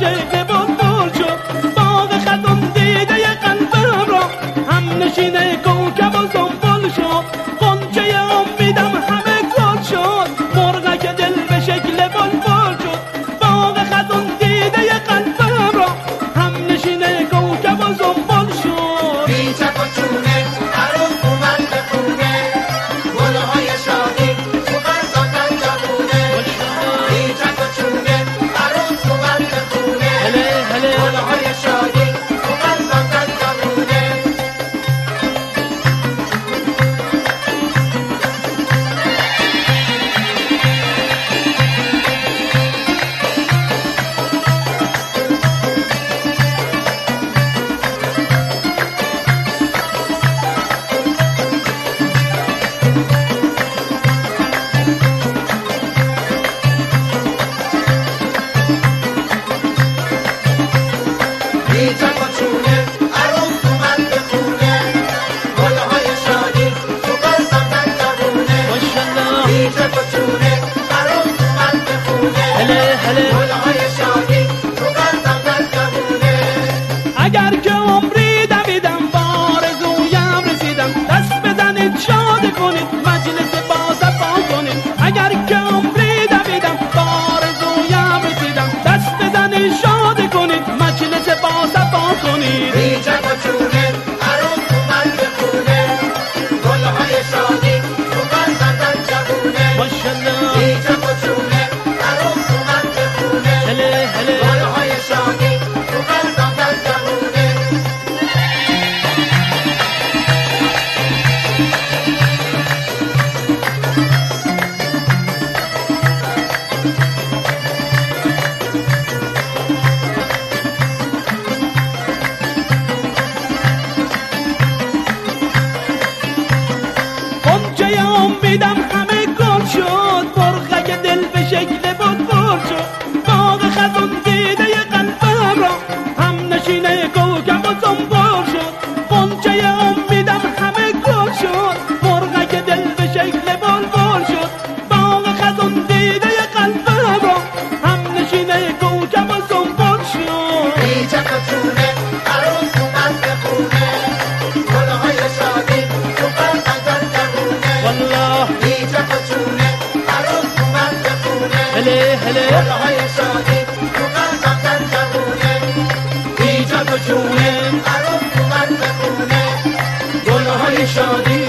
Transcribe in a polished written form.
شکل بلبل شد. باغ خزان دیده قلبم را هم نشین کوکب و سنبل شد. غنچه امیدم همه گل شد، مرغک دل به شکل بلبل شد. باغ خزان دیده قلبم را هم نشین کوکب و سنبل شد. بی چک و چونه عروس اومد به خونه، گلهای شادی تو قلبم جوونه. بی چک و چونه عروس اومد به خونه، گلهای شادی تو قلبم جوونه. بی چک و چونه عروس اومد به خونه، گلهای شادی تو قلبم جوونه. بی چک و چونه عروس اومد به خونه، گلهای شادی تو قلبم جوونه. اگر که عمری دویدم بارزویم رسیدم، دست بزنید شاد کنید مجلس با صفا کنید. اگر که عمری دویدم بارزویم رسیدم، دست بزنید شاد کنید مجلس با صفا کنید. بی چک و چونه عروس اومد به خونه، گلهای شادی تو قلبم جوونه. بی چک و چونه عروس اومد به خونه، گلهای شادی تو قلبم جوونه. غنچه امیدم همه گل شد، مرغک دل به شکل بلبل شد. باغ خزان دیده قلبم را هم نشین کوکب و سنبل شد. غنچه امیدم همه گل شد، مرغک دل به شکل بلبل شد. باغ خزان دیده قلبم را هم نشین کوکب و سنبل شد. بی چک و چونه عروس اومد به خونه، گلهای شادی تو قلبم جوونه. والله بی چک و چونه عروس اومد به خونه، هله گلهای شادی تو قلبم جوونه. بی چک و چونه عروس اومد به خونه، گلهای شادی